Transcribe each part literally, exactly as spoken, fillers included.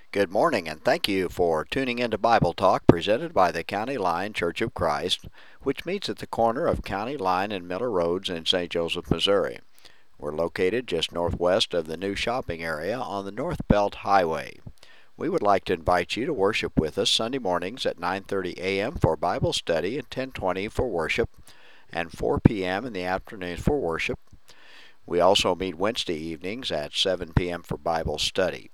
Good morning, and thank you for tuning into Bible Talk presented by the County Line Church of Christ, which meets at the corner of County Line and Miller Roads in Saint Joseph, Missouri. We're located just northwest of the new shopping area on the North Belt Highway. We would like to invite you to worship with us Sunday mornings at nine thirty a m for Bible study and ten twenty for worship, and four p m in the afternoons for worship. We also meet Wednesday evenings at seven p m for Bible study.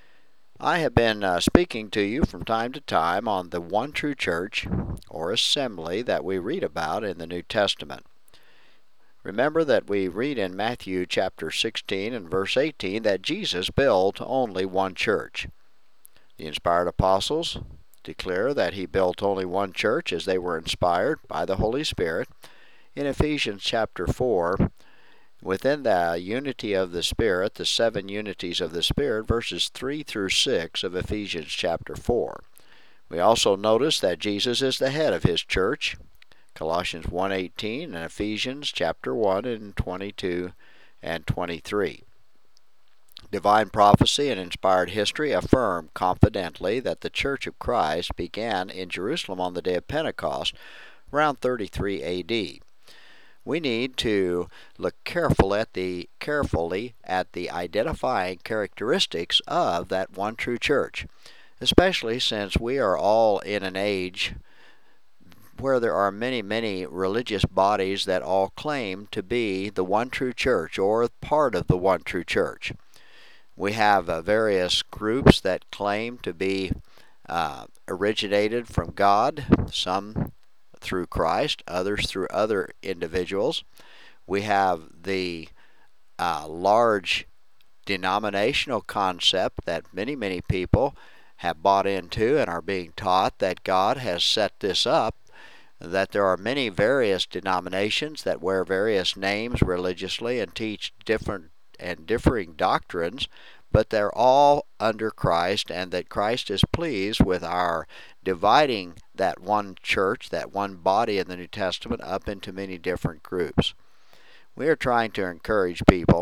I have been uh, speaking to you from time to time on the one true church, or assembly, that we read about in the New Testament. Remember that we read in Matthew chapter sixteen and verse eighteen that Jesus built only one church. The inspired apostles declare that he built only one church as they were inspired by the Holy Spirit. In Ephesians chapter four, within the unity of the Spirit, the seven unities of the Spirit, verses three through six of Ephesians chapter four. We also notice that Jesus is the head of his church, Colossians one eighteen, and Ephesians chapter one and twenty-two and twenty-three. Divine prophecy and inspired history affirm confidently that the Church of Christ began in Jerusalem on the day of Pentecost, around thirty-three A D We need to look careful at the, carefully at the identifying characteristics of that one true church, especially since we are all in an age where there are many, many religious bodies that all claim to be the one true church or part of the one true church. We have uh, various groups that claim to be uh, originated from God, some through Christ, others through other individuals. We have the uh, large denominational concept that many, many people have bought into and are being taught that God has set this up, that there are many various denominations that wear various names religiously and teach different and differing doctrines, but they're all under Christ, and that Christ is pleased with our dividing that one church, that one body in the New Testament, up into many different groups. We are trying to encourage people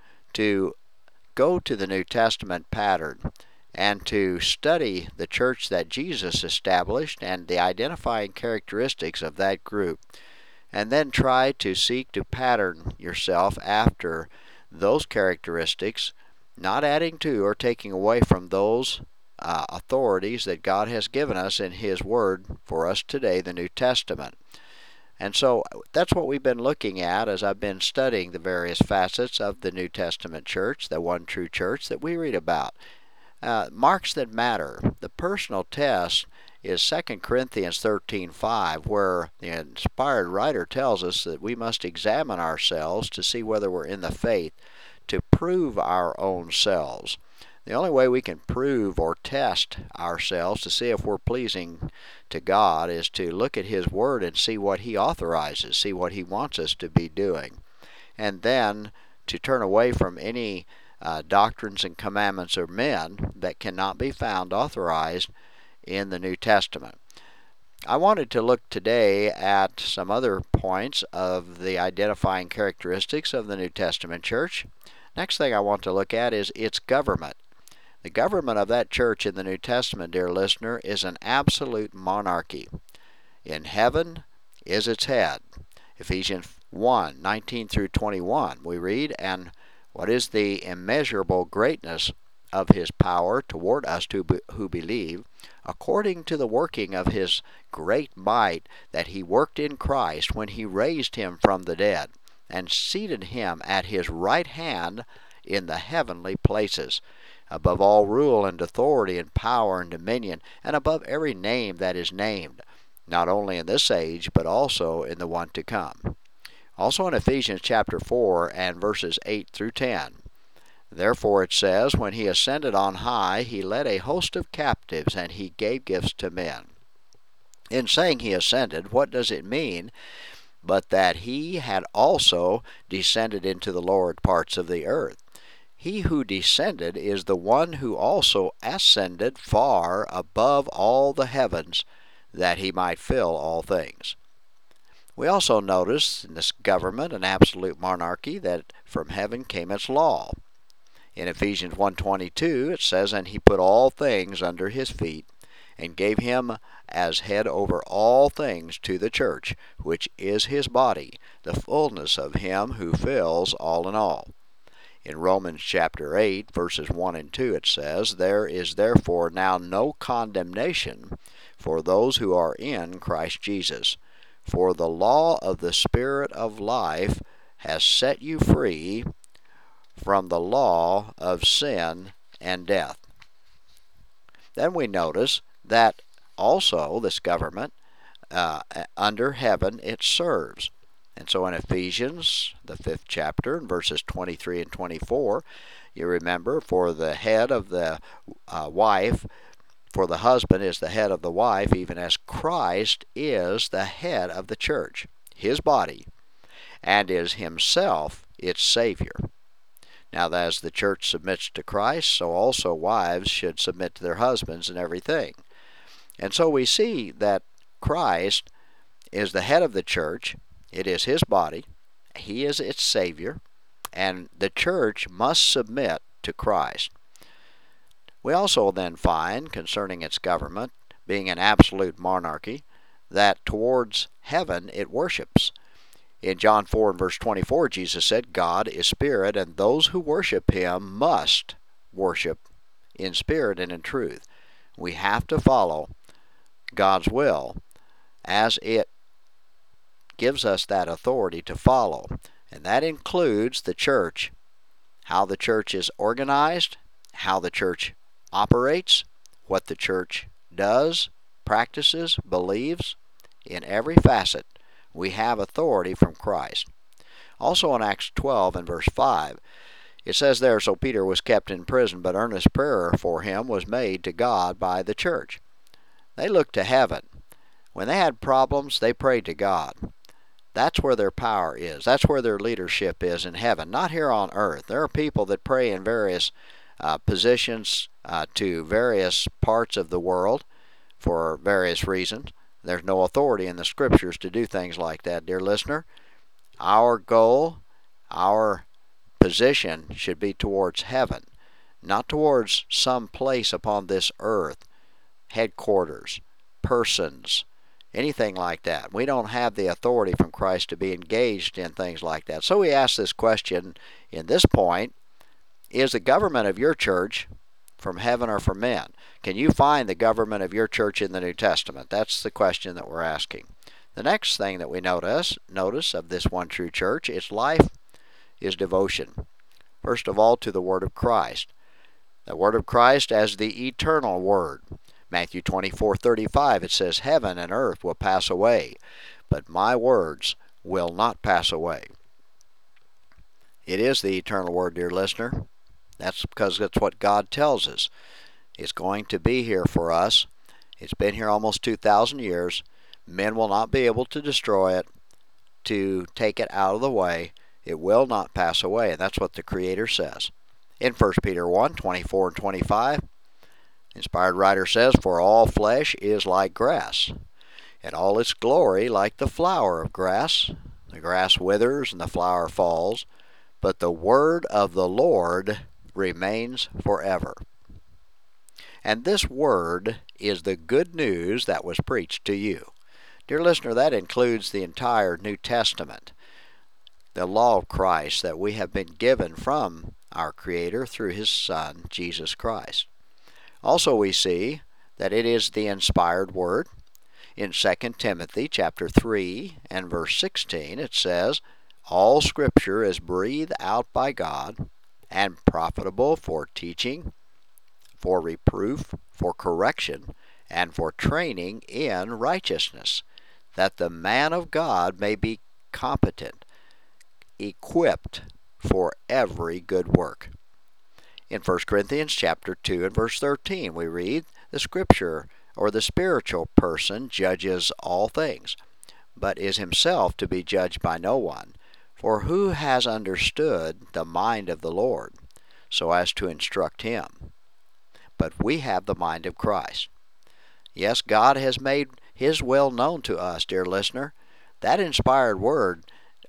to go to the New Testament pattern and to study the church that Jesus established and the identifying characteristics of that group, and then try to seek to pattern yourself after those characteristics, not adding to or taking away from those uh, authorities that God has given us in His Word for us today, the New Testament. And so that's what we've been looking at as I've been studying the various facets of the New Testament church, the one true church that we read about. Uh, marks that matter. The personal test is Second Corinthians thirteen five, where the inspired writer tells us that we must examine ourselves to see whether we're in the faith, to prove our own selves. The only way we can prove or test ourselves to see if we're pleasing to God is to look at His Word and see what He authorizes, see what He wants us to be doing, and then to turn away from any uh, doctrines and commandments of men that cannot be found authorized in the New Testament. I wanted to look today at some other points of the identifying characteristics of the New Testament church. Next thing I want to look at is its government. The government of that church in the New Testament, dear listener, is an absolute monarchy. In heaven is its head. Ephesians one nineteen through twenty-one, we read, "And what is the immeasurable greatness of His power toward us who believe, according to the working of His great might that He worked in Christ when He raised Him from the dead, and seated Him at His right hand in the heavenly places, above all rule and authority and power and dominion, and above every name that is named, not only in this age, but also in the one to come." Also in Ephesians chapter four and verses eight through ten, "Therefore it says, when He ascended on high, He led a host of captives, and He gave gifts to men." In saying He ascended, what does it mean but that He had also descended into the lower parts of the earth? He who descended is the one who also ascended far above all the heavens, that He might fill all things. We also notice in this government, an absolute monarchy, that from heaven came its law. In Ephesians one twenty-two, it says, "And he put all things under his feet, and gave him as head over all things to the church, which is his body, the fullness of him who fills all in all." In Romans chapter eight, verses one and two, it says, "There is therefore now no condemnation for those who are in Christ Jesus. For the law of the Spirit of life has set you free from the law of sin and death." Then we notice that also this government uh, under heaven it serves. And so in Ephesians, the fifth chapter, in verses twenty-three and twenty-four, you remember, for the head of the uh, wife, for the husband is the head of the wife, even as Christ is the head of the church, his body, and is himself its Savior. Now, as the church submits to Christ, so also wives should submit to their husbands in everything. And so we see that Christ is the head of the church. It is his body. He is its Savior. And the church must submit to Christ. We also then find, concerning its government, being an absolute monarchy, that towards heaven it worships. In John four and verse twenty-four, Jesus said, "God is spirit, and those who worship him must worship in spirit and in truth." We have to follow God's will as it gives us that authority to follow. And that includes the church, how the church is organized, how the church operates, what the church does, practices, believes. In every facet, we have authority from Christ. Also in Acts twelve and verse five, it says there, "So Peter was kept in prison, but earnest prayer for him was made to God by the church." They looked to heaven. When they had problems, they prayed to God. That's where their power is. That's where their leadership is, in heaven, not here on earth. There are people that pray in various uh, positions uh, to various parts of the world for various reasons. There's no authority in the Scriptures to do things like that, dear listener. Our goal, our position should be towards heaven, not towards some place upon this earth, headquarters, persons, anything like that. We don't have the authority from Christ to be engaged in things like that. So we ask this question in this point: is the government of your church from heaven or from men? Can you find the government of your church in the New Testament? That's the question that we're asking. The next thing that we notice, notice of this one true church, its life is devotion. First of all, to the Word of Christ. The Word of Christ as the eternal Word. Matthew twenty-four thirty-five, it says, "Heaven and earth will pass away, but my words will not pass away." It is the eternal Word, dear listener. That's because that's what God tells us. It's going to be here for us. It's been here almost two thousand years. Men will not be able to destroy it, to take it out of the way. It will not pass away, and that's what the Creator says. In First Peter one twenty-four and twenty-five, inspired writer says, "For all flesh is like grass, and all its glory like the flower of grass. The grass withers and the flower falls, but the word of the Lord remains forever." And this word is the good news that was preached to you. Dear listener, that includes the entire New Testament, the law of Christ that we have been given from our Creator through His Son, Jesus Christ. Also we see that it is the inspired Word. In Second Timothy chapter three and verse sixteen, it says, "All Scripture is breathed out by God and profitable for teaching, for reproof, for correction, and for training in righteousness, that the man of God may be competent, equipped for every good work." In First Corinthians chapter two and verse thirteen, we read, "The Scripture, or the spiritual person, judges all things, but is himself to be judged by no one. For who has understood the mind of the Lord, so as to instruct him? But we have the mind of Christ." Yes, God has made His will known to us, dear listener. That inspired Word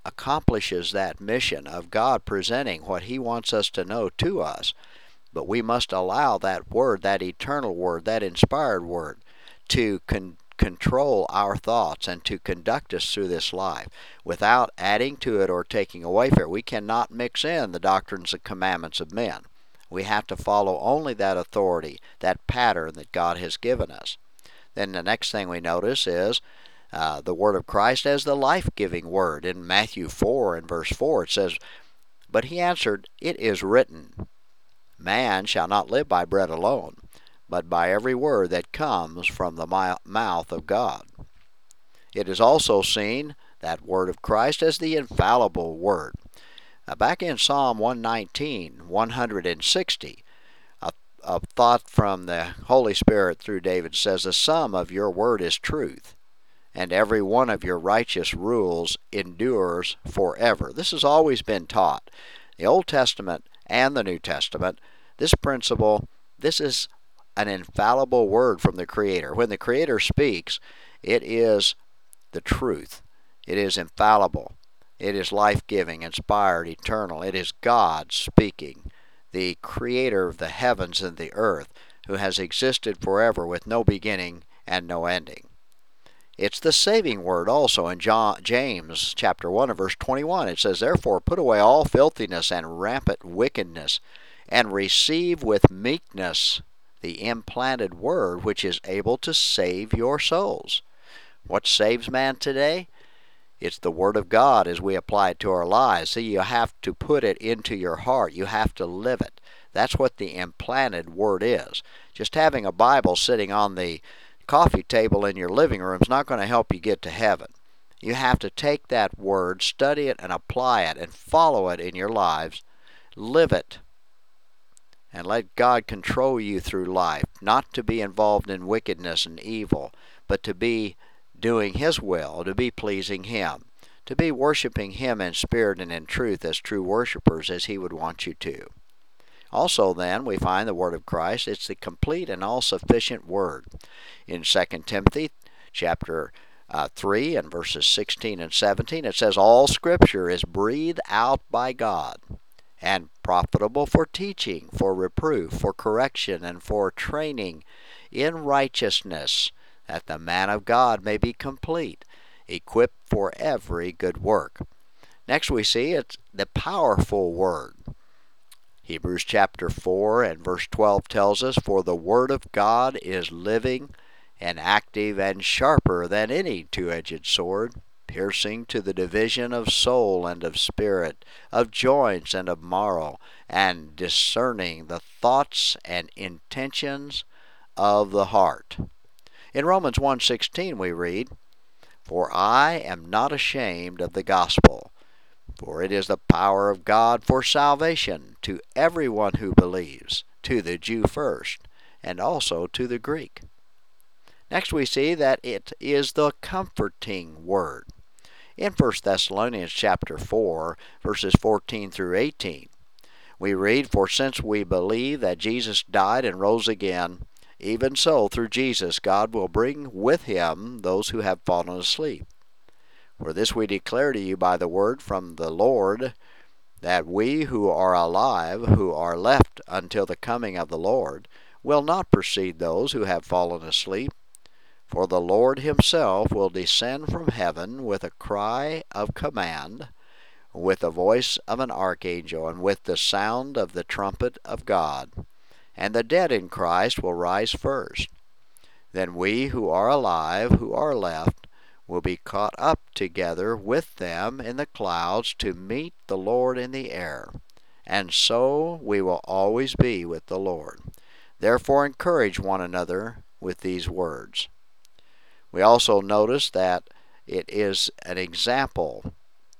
accomplishes that mission of God presenting what He wants us to know to us. But we must allow that Word, that eternal Word, that inspired Word, to con- control our thoughts and to conduct us through this life without adding to it or taking away from it. We cannot mix in the doctrines and commandments of men. We have to follow only that authority, that pattern that God has given us. Then the next thing we notice is uh, the Word of Christ as the life-giving Word. In Matthew four and verse four it says, "But he answered, It is written, Man shall not live by bread alone, but by every word that comes from the mouth of God." It is also seen, that Word of Christ, as the infallible Word. Now, back in Psalm one nineteen, one sixty, a, a thought from the Holy Spirit through David says, "The sum of your word is truth, and every one of your righteous rules endures forever." This has always been taught. The Old Testament and the New Testament, this principle, this is an infallible word from the Creator. When the Creator speaks, it is the truth. It is infallible. It is life-giving, inspired, eternal. It is God speaking, the Creator of the heavens and the earth, who has existed forever with no beginning and no ending. It's the saving word also in John, James chapter one and verse twenty-one. It says, "Therefore put away all filthiness and rampant wickedness, and receive with meekness the implanted word which is able to save your souls." What saves man today? It's the Word of God as we apply it to our lives. See, you have to put it into your heart. You have to live it. That's what the implanted Word is. Just having a Bible sitting on the coffee table in your living room is not going to help you get to heaven. You have to take that Word, study it, and apply it, and follow it in your lives. Live it. And let God control you through life, not to be involved in wickedness and evil, but to be doing His will, to be pleasing Him, to be worshiping Him in spirit and in truth as true worshipers as He would want you to. Also then, we find the Word of Christ, it's the complete and all-sufficient Word. In Second Timothy chapter uh, three and verses sixteen and seventeen, it says, "All Scripture is breathed out by God, and profitable for teaching, for reproof, for correction, and for training in righteousness, that the man of God may be complete, equipped for every good work." Next we see it's the powerful Word. Hebrews chapter four and verse twelve tells us, "For the Word of God is living and active and sharper than any two-edged sword, piercing to the division of soul and of spirit, of joints and of marrow, and discerning the thoughts and intentions of the heart." In Romans one sixteen we read, "For I am not ashamed of the gospel, for it is the power of God for salvation to everyone who believes, to the Jew first, and also to the Greek." Next we see that it is the comforting Word. In First Thessalonians chapter four, verses fourteen through eighteen, we read, "For since we believe that Jesus died and rose again, even so through Jesus God will bring with Him those who have fallen asleep. For this we declare to you by the word from the Lord, that we who are alive, who are left until the coming of the Lord, will not precede those who have fallen asleep. For the Lord Himself will descend from heaven with a cry of command, with the voice of an archangel, and with the sound of the trumpet of God. And the dead in Christ will rise first. Then we who are alive, who are left, will be caught up together with them in the clouds to meet the Lord in the air. And so we will always be with the Lord. Therefore encourage one another with these words." We also notice that it is an example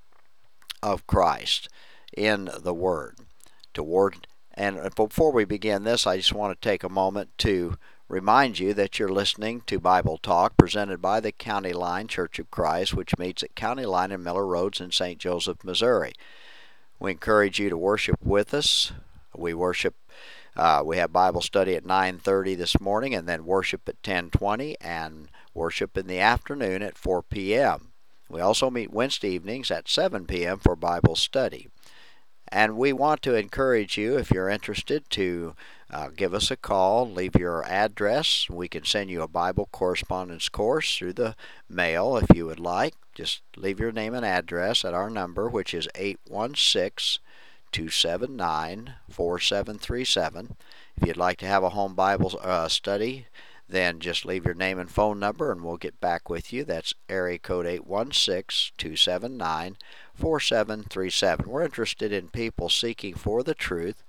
of Christ in the Word. Toward, and before we begin this, I just want to take a moment to remind you that you're listening to Bible Talk presented by the County Line Church of Christ, which meets at County Line and Miller Roads in Saint Joseph, Missouri. We encourage you to worship with us. We worship Uh, we have Bible study at nine thirty this morning, and then worship at ten twenty, and worship in the afternoon at four p m We also meet Wednesday evenings at seven p m for Bible study. And we want to encourage you, if you're interested, to uh, give us a call, leave your address. We can send you a Bible correspondence course through the mail if you would like. Just leave your name and address at our number, which is eight one six, two seven nine, four seven three seven. If you'd like to have a home Bible uh, study, then just leave your name and phone number and we'll get back with you. That's area code eight one six, two seven nine, four seven three seven. We're interested in people seeking for the truth,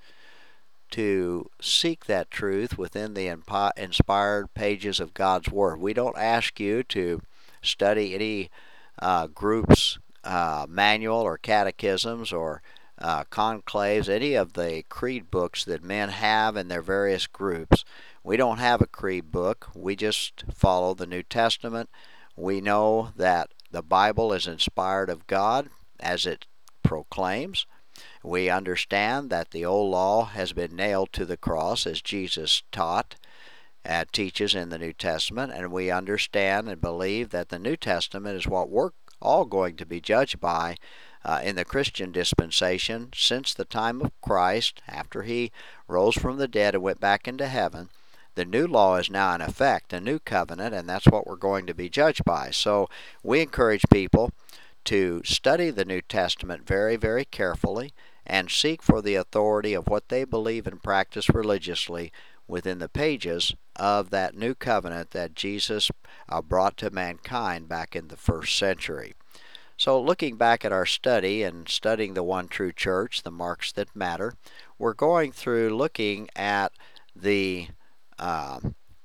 to seek that truth within the inspired pages of God's Word. We don't ask you to study any uh, group's uh, manual or catechisms or uh, conclaves, any of the creed books that men have in their various groups. We don't have a creed book. We just follow the New Testament. We know that the Bible is inspired of God as it proclaims. We understand that the old law has been nailed to the cross as Jesus taught and teaches in the New Testament, and we understand and believe that the New Testament is what we're all going to be judged by uh, in the Christian dispensation since the time of Christ, after he rose from the dead and went back into heaven. The new law is now in effect, a new covenant, and that's what we're going to be judged by. So we encourage people to study the New Testament very, very carefully and seek for the authority of what they believe and practice religiously within the pages of that new covenant that Jesus uh, brought to mankind back in the first century. So looking back at our study and studying the one true church, the marks that matter, we're going through looking at the uh,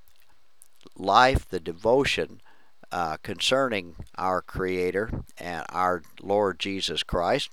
life, the devotion uh, concerning our Creator and our Lord Jesus Christ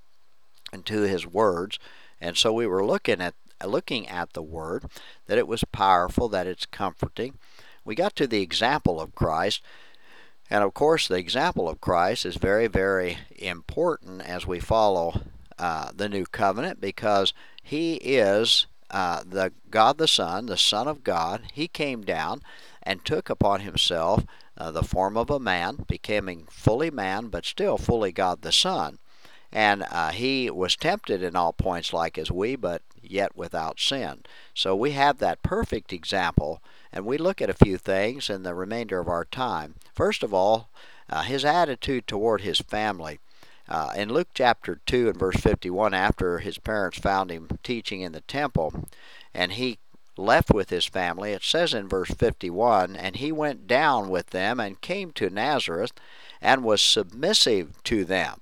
and to His words. And so we were looking at looking at the Word, that it was powerful, that it's comforting. We got to the example of Christ. And of course, the example of Christ is very, very important as we follow uh, the new covenant, because he is uh, the God the Son, the Son of God. He came down and took upon himself uh, the form of a man, becoming fully man, but still fully God the Son. And uh, he was tempted in all points like as we, but yet without sin. So we have that perfect example, and we look at a few things in the remainder of our time. First of all, uh, his attitude toward his family. Uh, in Luke chapter two and verse fifty-one, after his parents found him teaching in the temple, and he left with his family, it says in verse fifty-one, and he went down with them and came to Nazareth and was submissive to them.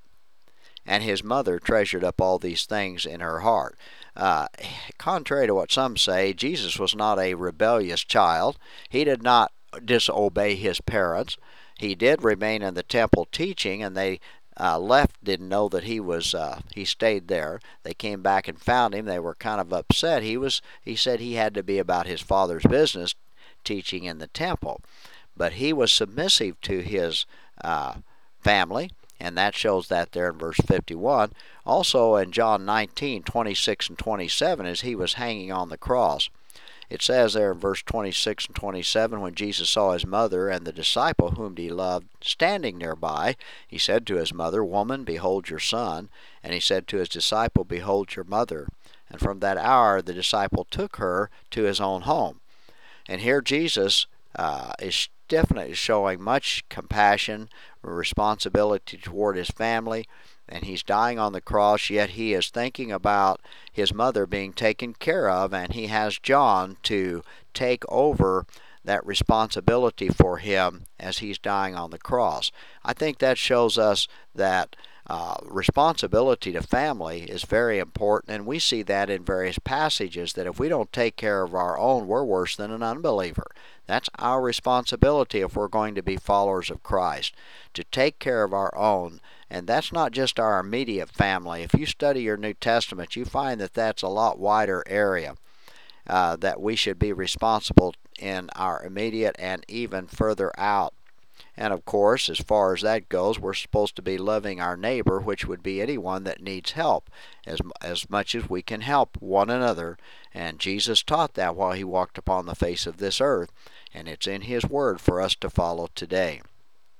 And his mother treasured up all these things in her heart. Uh, contrary to what some say, Jesus was not a rebellious child. He did not disobey his parents. He did remain in the temple teaching, and they uh, left, didn't know that he was. Uh, he stayed there. They came back and found him. They were kind of upset. He was. He said he had to be about his father's business, teaching in the temple, but he was submissive to his uh, family. And that shows that there in verse fifty-one. Also in John nineteen, twenty-six and twenty-seven, as he was hanging on the cross. It says there in verse twenty-six and twenty-seven, when Jesus saw his mother and the disciple whom he loved standing nearby, he said to his mother, Woman, behold your son. And he said to his disciple, Behold your mother. And from that hour the disciple took her to his own home. And here Jesus uh, is definitely showing much compassion, responsibility toward his family, and he's dying on the cross, yet he is thinking about his mother being taken care of, and he has John to take over that responsibility for him as he's dying on the cross. I think that shows us that uh, responsibility to family is very important, and we see that in various passages, that if we don't take care of our own, we're worse than an unbeliever. That's our responsibility if we're going to be followers of Christ, to take care of our own. And that's not just our immediate family. If you study your New Testament, you find that that's a lot wider area uh, that we should be responsible in our immediate and even further out. And of course, as far as that goes, we're supposed to be loving our neighbor, which would be anyone that needs help, as, as much as we can help one another. And Jesus taught that while he walked upon the face of this earth, and it's in his word for us to follow today.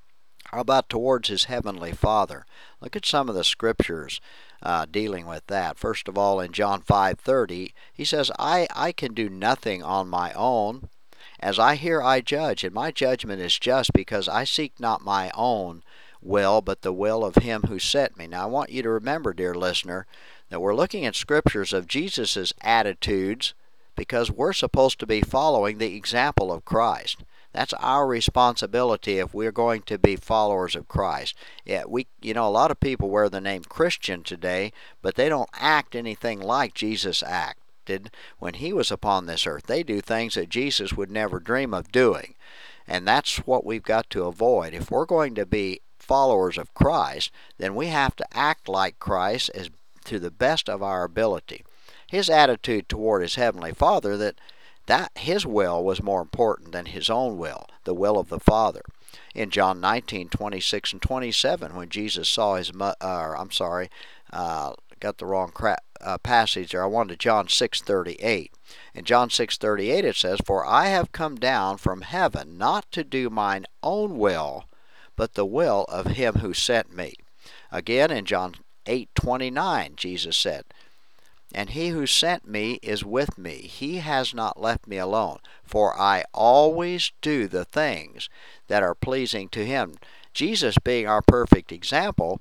How about towards his heavenly Father? Look at some of the scriptures uh, dealing with that. First of all, in John five thirty, he says, I, I can do nothing on my own. As I hear, I judge, and my judgment is just, because I seek not my own will, but the will of him who sent me. Now, I want you to remember, dear listener, that we're looking at scriptures of Jesus' attitudes, because we're supposed to be following the example of Christ. That's our responsibility if we're going to be followers of Christ. Yeah, we, you know, a lot of people wear the name Christian today, but they don't act anything like Jesus acted when he was upon this earth. They do things that Jesus would never dream of doing. And that's what we've got to avoid. If we're going to be followers of Christ, then we have to act like Christ as to the best of our ability. His attitude toward his heavenly Father, that that his will was more important than his own will, the will of the Father. In John nineteen twenty-six and twenty-seven, when Jesus saw his, uh, I'm sorry, uh, got the wrong cra- uh, passage there. I wanted John six thirty-eight. In John six thirty-eight it says, "For I have come down from heaven not to do mine own will, but the will of him who sent me." Again, in John eight twenty-nine, Jesus said, "And he who sent me is with me. He has not left me alone, for I always do the things that are pleasing to him." Jesus being our perfect example,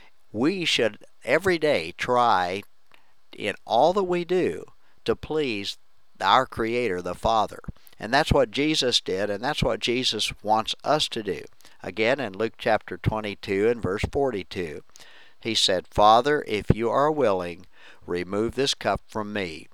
we should every day try in all that we do to please our Creator, the Father. And that's what Jesus did, and that's what Jesus wants us to do. Again, in Luke chapter twenty-two and verse forty-two, he said, "Father, if you are willing, remove this cup from me.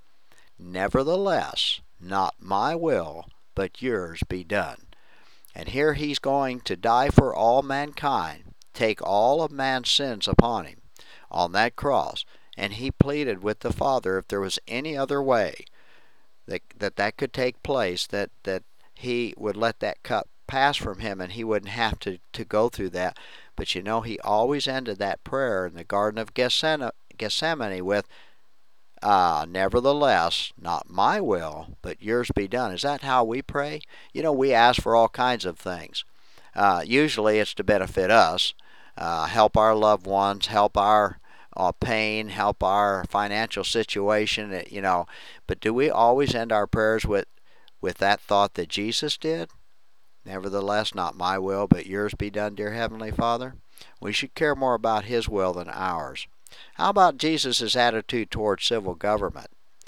Nevertheless, not my will, but yours be done." And here he's going to die for all mankind, take all of man's sins upon him on that cross. And he pleaded with the Father, if there was any other way that that, that could take place, that, that he would let that cup pass from him and he wouldn't have to, to go through that. But you know, he always ended that prayer in the Garden of Gethsemane with, uh, "Nevertheless, not my will, but yours be done." Is that how we pray? You know, we ask for all kinds of things. Uh, usually it's to benefit us, uh, help our loved ones, help our uh, pain, help our financial situation, you know. But do we always end our prayers with, with that thought that Jesus did? "Nevertheless, not my will, but yours be done, dear Heavenly Father." We should care more about his will than ours. How about Jesus' attitude towards civil government?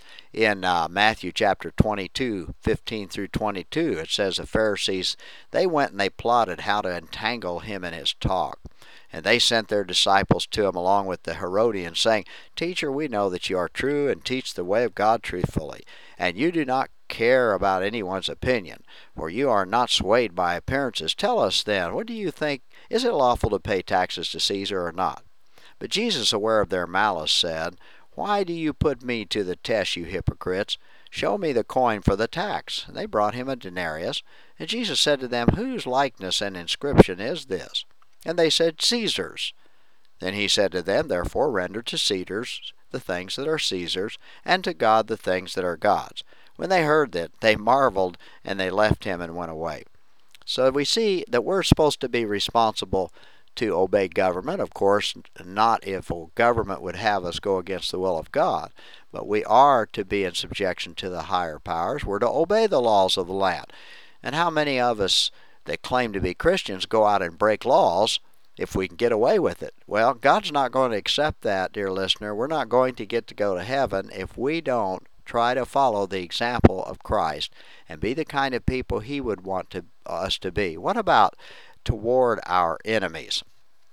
In uh, Matthew chapter twenty-two, fifteen through twenty-two, it says the Pharisees, they went and they plotted how to entangle him in his talk. And they sent their disciples to him along with the Herodians, saying, "Teacher, we know that you are true and teach the way of God truthfully, and you do not care about anyone's opinion, for you are not swayed by appearances. Tell us then, what do you think? Is it lawful to pay taxes to Caesar or not?" But Jesus, aware of their malice, said, "Why do you put me to the test, you hypocrites? Show me the coin for the tax." And they brought him a denarius. And Jesus said to them, "Whose likeness and inscription is this?" And they said, "Caesar's." Then he said to them, "Therefore render to Caesar's the things that are Caesar's, and to God the things that are God's." When they heard that, they marveled, and they left him and went away. So we see that we're supposed to be responsible to obey government. Of course, not if a government would have us go against the will of God, but we are to be in subjection to the higher powers. We're to obey the laws of the land. And how many of us that claim to be Christians go out and break laws if we can get away with it? Well, God's not going to accept that, dear listener. We're not going to get to go to heaven if we don't try to follow the example of Christ and be the kind of people he would want to, us to be. What about toward our enemies?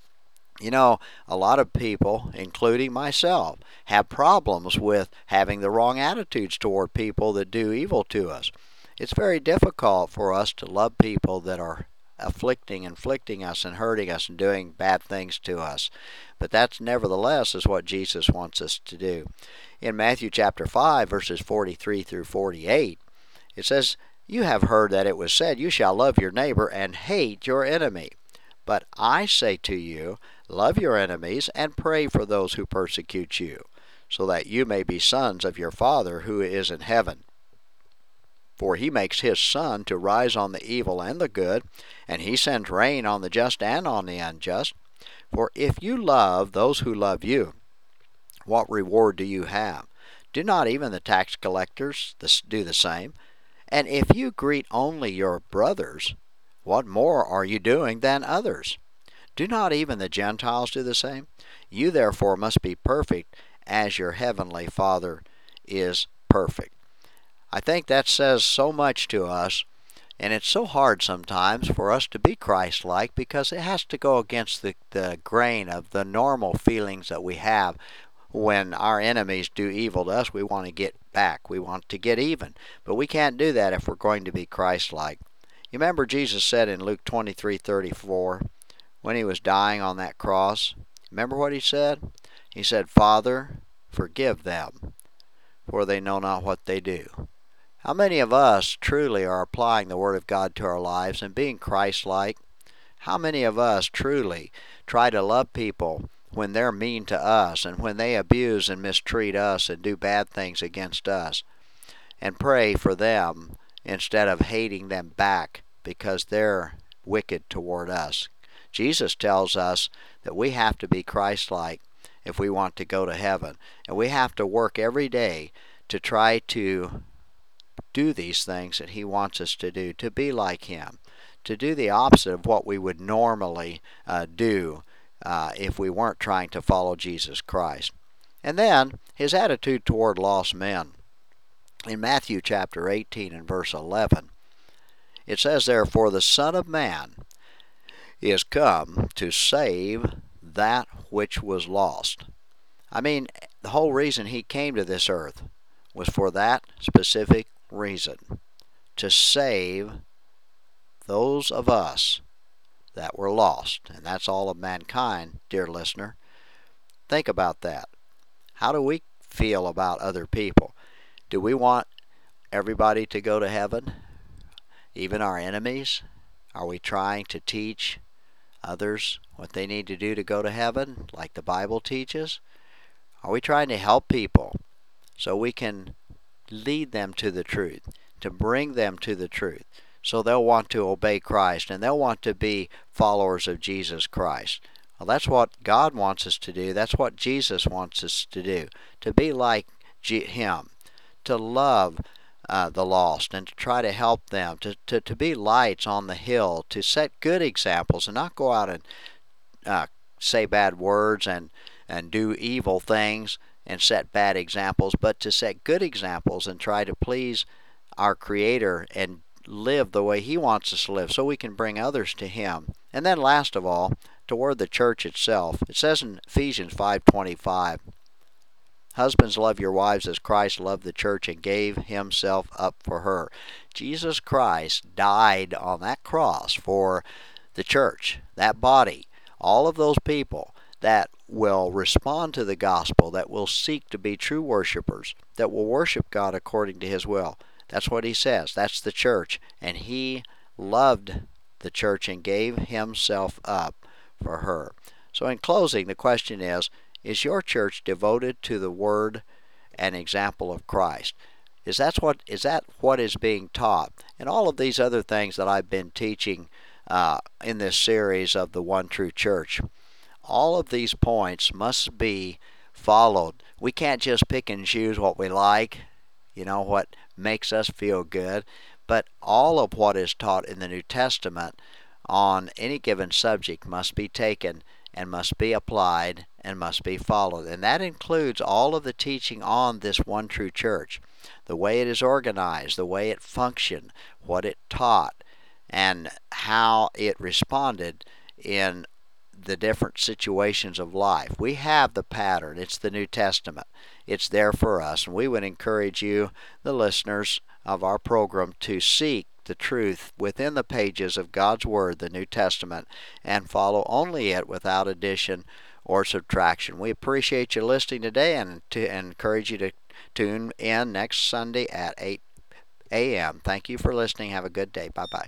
You know, a lot of people, including myself, have problems with having the wrong attitudes toward people that do evil to us. It's very difficult for us to love people that are afflicting, inflicting us and hurting us and doing bad things to us. But that's nevertheless is what Jesus wants us to do. In Matthew chapter five, verses forty-three through forty-eight, it says, "You have heard that it was said, you shall love your neighbor and hate your enemy. But I say to you, love your enemies and pray for those who persecute you, so that you may be sons of your Father who is in heaven. For he makes his sun to rise on the evil and the good, and he sends rain on the just and on the unjust. For if you love those who love you, what reward do you have? Do not even the tax collectors do the same? And if you greet only your brothers, what more are you doing than others? Do not even the Gentiles do the same? You therefore must be perfect as your heavenly Father is perfect. I think that says so much to us, and it's so hard sometimes for us to be Christ-like because it has to go against the, the grain of the normal feelings that we have. When our enemies do evil to us, we want to get back. We want to get even. But we can't do that if we're going to be Christ-like. You remember Jesus said in Luke twenty-three thirty-four, when he was dying on that cross, remember what he said? He said, Father, forgive them, for they know not what they do. How many of us truly are applying the Word of God to our lives and being Christ-like? How many of us truly try to love people when they're mean to us and when they abuse and mistreat us and do bad things against us, and pray for them instead of hating them back because they're wicked toward us? Jesus tells us that we have to be Christ-like if we want to go to heaven, and we have to work every day to try to do these things that he wants us to do, to be like him, to do the opposite of what we would normally uh, do uh, if we weren't trying to follow Jesus Christ. And then his attitude toward lost men. In Matthew chapter eighteen and verse eleven, it says, Therefore the Son of Man is come to save that which was lost. I mean, the whole reason he came to this earth was for that specific reason, to save those of us that were lost. And that's all of mankind, dear listener. Think about that. How do we feel about other people? Do we want everybody to go to heaven? Even our enemies? Are we trying to teach others what they need to do to go to heaven, like the Bible teaches? Are we trying to help people so we can lead them to the truth, to bring them to the truth, so they'll want to obey Christ and they'll want to be followers of Jesus Christ? Well, that's what God wants us to do. That's what Jesus wants us to do, to be like him, to love uh, the lost and to try to help them, to, to, to be lights on the hill, to set good examples and not go out and uh, say bad words and, and do evil things and set bad examples, but to set good examples and try to please our Creator and live the way he wants us to live so we can bring others to him. And then last of all, toward the church itself. It says in Ephesians five twenty-five, Husbands, love your wives as Christ loved the church and gave himself up for her. Jesus Christ died on that cross for the church, that body, all of those people that will respond to the gospel, that will seek to be true worshipers, that will worship God according to his will. That's what he says. That's the church. And he loved the church and gave himself up for her. So in closing, the question is, is your church devoted to the word and example of Christ? Is that what is that what is being taught? And all of these other things that I've been teaching uh, in this series of the One True Church, all of these points must be followed. We can't just pick and choose what we like, you know, what makes us feel good, but all of what is taught in the New Testament on any given subject must be taken and must be applied and must be followed. And that includes all of the teaching on this one true church, the way it is organized, the way it functioned, what it taught, and how it responded in the different situations of life. We have the pattern. It's the New Testament. It's there for us. And we would encourage you, the listeners of our program, to seek the truth within the pages of God's Word, the New Testament, and follow only it without addition or subtraction. We appreciate you listening today and to encourage you to tune in next Sunday at eight a m Thank you for listening. Have a good day. Bye-bye.